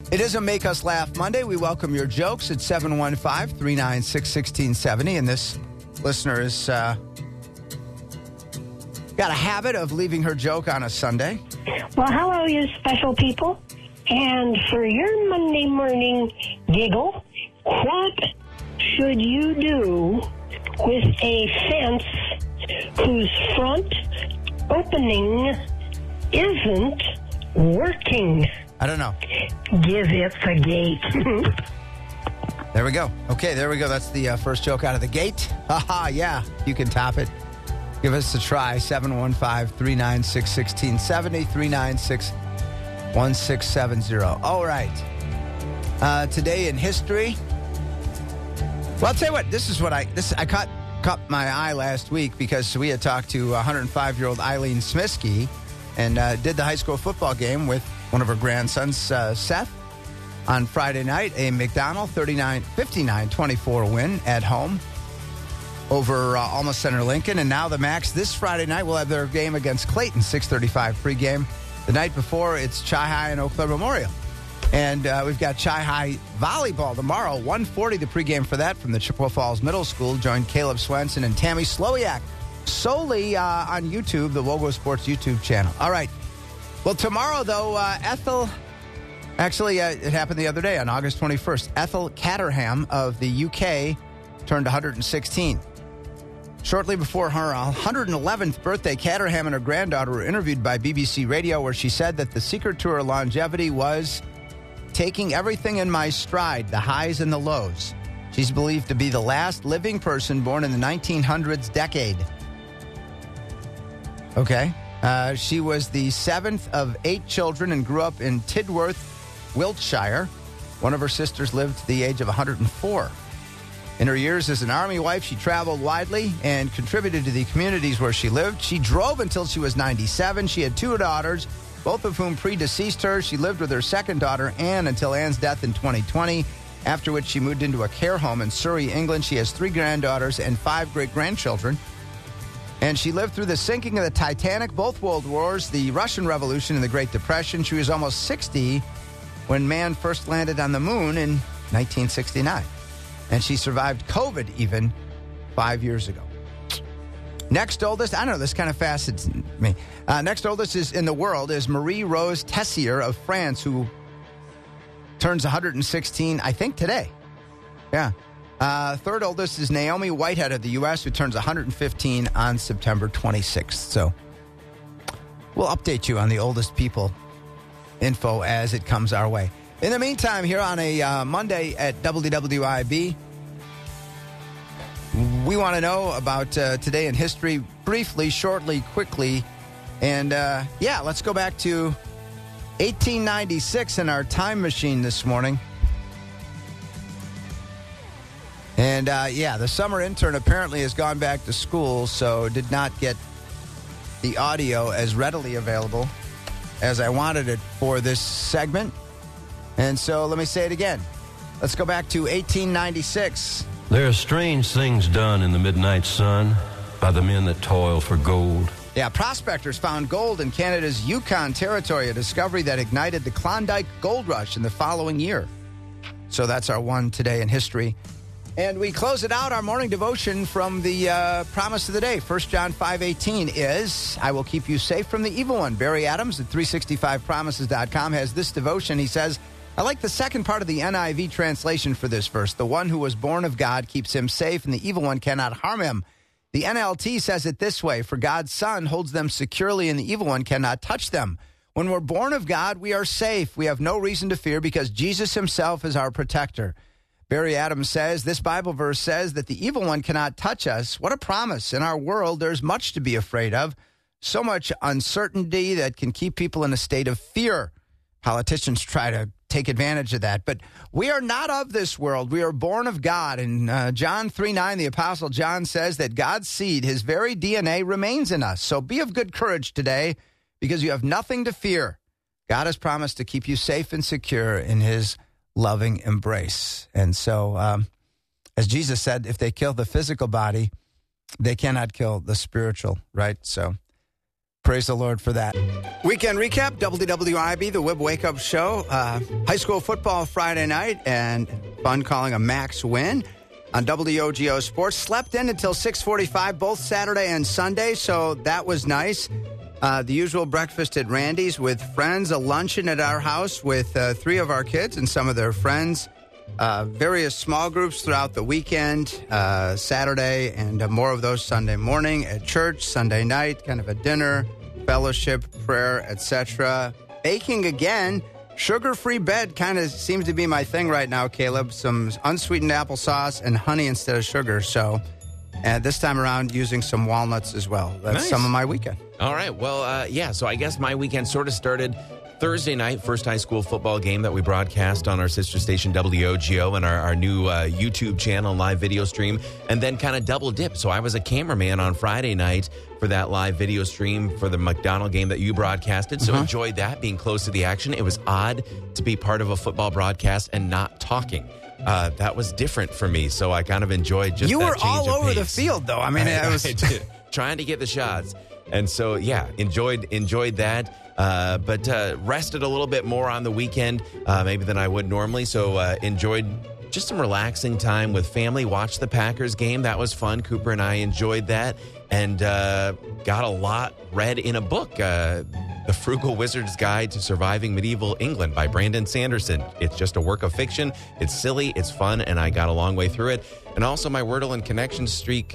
It is a Make Us Laugh Monday. We welcome your jokes at 715-396-1670. And this listener has got a habit of leaving her joke on a Sunday. Well, hello, you special people. And for your Monday morning giggle, what should you do with a fence whose front opening isn't working? I don't know. Give it the gate. There we go. Okay, there we go. That's the first joke out of the gate. Haha, yeah, you can top it. Give us a try. 715-396-1670, 396-1670. All right. Today in history. Well, I'll tell you what. This is what I caught my eye last week because we had talked to 105-year-old Eileen Smisky and did the high school football game with one of her grandsons, Seth, on Friday night. A McDonald 59-24 win at home over Alma Center Lincoln. And now the Macs this Friday night will have their game against Clayton, 6:35 pregame. The night before, it's Chi-High and Eau Claire Memorial. And we've got Chi-High volleyball tomorrow, 1:40 the pregame for that from the Chippewa Falls Middle School. Join Caleb Swenson and Tammy Slowiak solely on YouTube, the Wogo Sports YouTube channel. All right. Well, tomorrow, though, Ethel, actually, it happened the other day on August 21st. Ethel Caterham of the UK turned 116. Shortly before her 111th birthday, Caterham and her granddaughter were interviewed by BBC Radio, where she said that the secret to her longevity was taking everything in my stride, the highs and the lows. She's believed to be the last living person born in the 1900s decade. Okay. She was the seventh of 8 children and grew up in Tidworth, Wiltshire. One of her sisters lived to the age of 104. In her years as an army wife, she traveled widely and contributed to the communities where she lived. She drove until she was 97. She had 2 daughters, both of whom predeceased her. She lived with her second daughter, Anne, until Anne's death in 2020, after which she moved into a care home in Surrey, England. She has 3 granddaughters and 5 great-grandchildren. And she lived through the sinking of the Titanic, both World Wars, the Russian Revolution, and the Great Depression. She was almost 60 when man first landed on the moon in 1969. And she survived COVID even 5 years ago. Next oldest, I know this kind of fascinates me. Next oldest is in the world is Marie-Rose Tessier of France, who turns 116, I think, today. Yeah. Third oldest is Naomi Whitehead of the U.S., who turns 115 on September 26th. So we'll update you on the oldest people info as it comes our way. In the meantime, here on a Monday at WWIB, we want to know about today in history briefly, shortly, quickly. And, let's go back to 1896 in our time machine this morning. And, the summer intern apparently has gone back to school, so did not get the audio as readily available as I wanted it for this segment. And so let me say it again. Let's go back to 1896. There are strange things done in the midnight sun by the men that toil for gold. Yeah, prospectors found gold in Canada's Yukon Territory, a discovery that ignited the Klondike Gold Rush in the following year. So that's our one today in history. And we close it out, our morning devotion from the promise of the day. 1 John 5:18 is, I will keep you safe from the evil one. Barry Adams at 365promises.com has this devotion. He says, I like the second part of the NIV translation for this verse. The one who was born of God keeps him safe, and the evil one cannot harm him. The NLT says it this way, for God's Son holds them securely, and the evil one cannot touch them. When we're born of God, we are safe. We have no reason to fear because Jesus himself is our protector. Barry Adams says, this Bible verse says that the evil one cannot touch us. What a promise. In our world, there's much to be afraid of. So much uncertainty that can keep people in a state of fear. Politicians try to take advantage of that. But we are not of this world. We are born of God. And John 3:9, the Apostle John says that God's seed, his very DNA, remains in us. So be of good courage today because you have nothing to fear. God has promised to keep you safe and secure in his loving embrace. And so, as Jesus said, if they kill the physical body, they cannot kill the spiritual, right? So Praise the Lord for that. Weekend recap, WWIB, the Wib Wake Up Show. High school football Friday night and fun calling a max win on WOGO Sports. Slept in until 6:45, both Saturday and Sunday, so that was nice. The usual breakfast at Randy's with friends, a luncheon at our house with 3 of our kids and some of their friends. Various small groups throughout the weekend, Saturday, and more of those Sunday morning at church, Sunday night, kind of a dinner, fellowship, prayer, etc. Baking again. Sugar-free bread kind of seems to be my thing right now, Caleb. Some unsweetened applesauce and honey instead of sugar. So, and this time around, using some walnuts as well. That's nice. Some of my weekend. All right. Well, so I guess my weekend sort of started Thursday night, first high school football game that we broadcast on our sister station WOGO and our new YouTube channel live video stream, and then kind of double dip. So I was a cameraman on Friday night for that live video stream for the McDonald game that you broadcasted. So enjoyed that, being close to the action. It was odd to be part of a football broadcast and not talking. That was different for me, so I kind of enjoyed just You that were change all of over the pace. field, though. I mean, I was did. Trying to get the shots. And so, yeah, enjoyed that. But rested a little bit more on the weekend, maybe than I would normally. So enjoyed just some relaxing time with family. Watched the Packers game. That was fun. Cooper and I enjoyed that. And got a lot read in a book, The Frugal Wizard's Guide to Surviving Medieval England by Brandon Sanderson. It's just a work of fiction. It's silly, it's fun, and I got a long way through it. And also my Wordle and Connection streak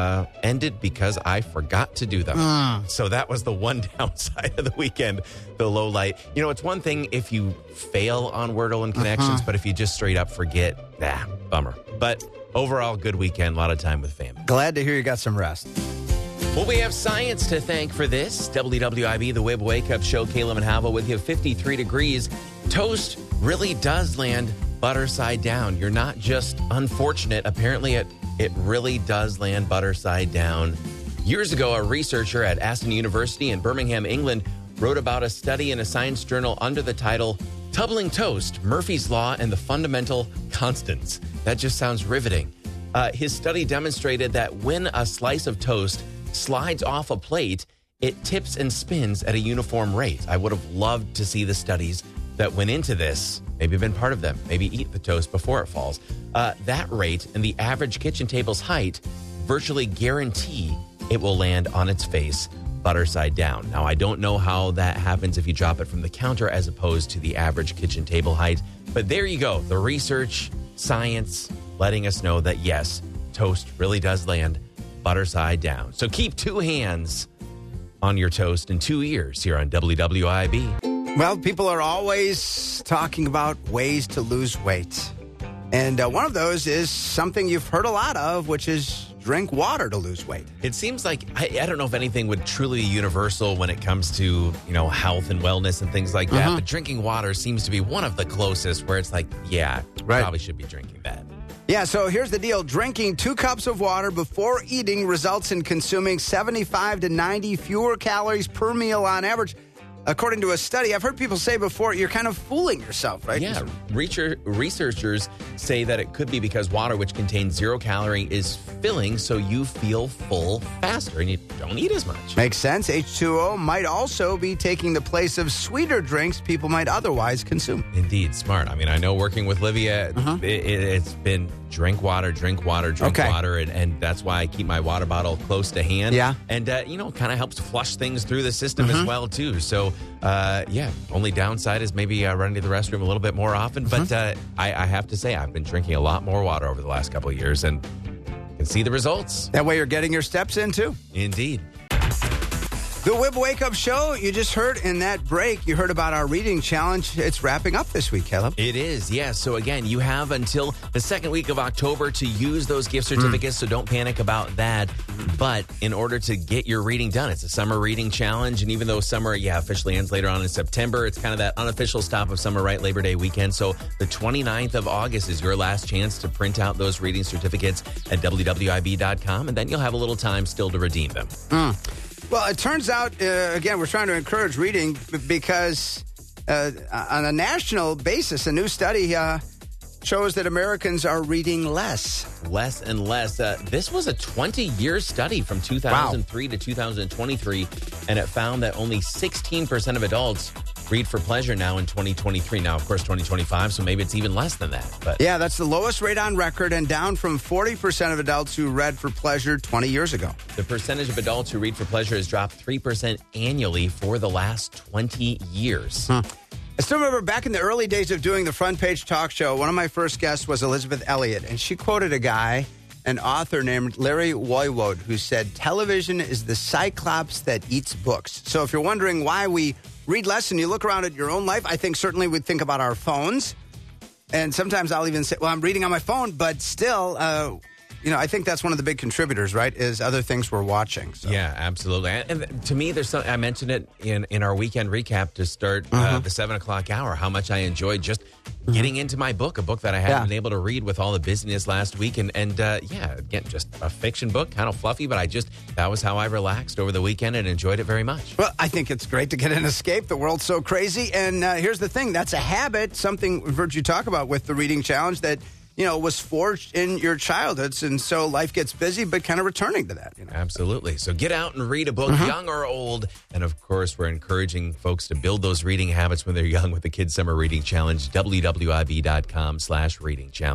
ended because I forgot to do them. So that was the one downside of the weekend, the low light. You know, it's one thing if you fail on Wordle and Connections, but if you just straight up forget, bummer. But overall, good weekend, a lot of time with family. glad to hear you got some rest. Well, we have science to thank for this. WWIB, the Wib Wake Up Show. Caleb and Hava with you. 53 degrees. Toast really does land butter side down. You're not just unfortunate. Apparently, it really does land butter side down. Years ago, a researcher at Aston University in Birmingham, England, wrote about a study in a science journal under the title Tumbling Toast, Murphy's Law and the Fundamental Constants. That just sounds riveting. His study demonstrated that when a slice of toast slides off a plate, it tips and spins at a uniform rate. I would have loved to see the studies that went into this, maybe been part of them, maybe eat the toast before it falls. That rate and the average kitchen table's height virtually guarantee it will land on its face butter side down. Now, I don't know how that happens if you drop it from the counter as opposed to the average kitchen table height, but there you go. The research, science, letting us know that yes, toast really does land butter side down. So keep 2 hands on your toast and 2 ears here on WWIB. Well, people are always talking about ways to lose weight. And one of those is something you've heard a lot of, which is drink water to lose weight. It seems like, I don't know if anything would truly be universal when it comes to, health and wellness and things like that, but drinking water seems to be one of the closest where it's like, probably should be drinking that. Yeah, so here's the deal. Drinking 2 cups of water before eating results in consuming 75 to 90 fewer calories per meal on average. According to a study, I've heard people say before, you're kind of fooling yourself, right? Yeah, researchers say that it could be because water, which contains 0 calorie, is filling, so you feel full faster and you don't eat as much. Makes sense. H2O might also be taking the place of sweeter drinks people might otherwise consume. Indeed, smart. I mean, I know working with Livia, it's been drink water, and that's why I keep my water bottle close to hand. Yeah. And, kind of helps flush things through the system as well, too. So, only downside is maybe running to the restroom a little bit more often. But I have to say, I've been drinking a lot more water over the last couple of years and can see the results. That way you're getting your steps in, too. Indeed. The Wib Wake Up Show, you just heard in that break, you heard about our reading challenge. It's wrapping up this week, Caleb. It is, yes. So again, you have until the second week of October to use those gift certificates, so don't panic about that. But in order to get your reading done, it's a summer reading challenge. And even though summer, officially ends later on in September, it's kind of that unofficial stop of summer, right? Labor Day weekend. So the 29th of August is your last chance to print out those reading certificates at WWIB.com. And then you'll have a little time still to redeem them. Well, it turns out, again, we're trying to encourage reading because on a national basis, a new study shows that Americans are reading less. Less and less. This was a 20-year study from 2003 to 2023, and it found that only 16% of adults read for pleasure now in 2023. Now, of course, 2025, so maybe it's even less than that. But yeah, that's the lowest rate on record and down from 40% of adults who read for pleasure 20 years ago. The percentage of adults who read for pleasure has dropped 3% annually for the last 20 years. I still remember back in the early days of doing the Front Page Talk Show, one of my first guests was Elizabeth Elliott, and she quoted a guy, an author named Larry Woiwode, who said, television is the cyclops that eats books. So if you're wondering why we read less and you look around at your own life, I think certainly we'd think about our phones. And sometimes I'll even say, well, I'm reading on my phone, but still, I think that's one of the big contributors, right, is other things we're watching. So. Yeah, absolutely. And to me, there's some, I mentioned it in our weekend recap to start the 7 o'clock hour, how much I enjoyed just getting into my book, a book that I hadn't been able to read with all the busyness last week. And again, just a fiction book, kind of fluffy, but that was how I relaxed over the weekend and enjoyed it very much. Well, I think it's great to get an escape. The world's so crazy. And here's the thing. That's a habit, something we've heard you talk about with the reading challenge that, was forged in your childhoods. And so life gets busy, but kind of returning to that. Absolutely. So get out and read a book, young or old. And of course, we're encouraging folks to build those reading habits when they're young with the Kids Summer Reading Challenge, WWIB.com/reading challenge.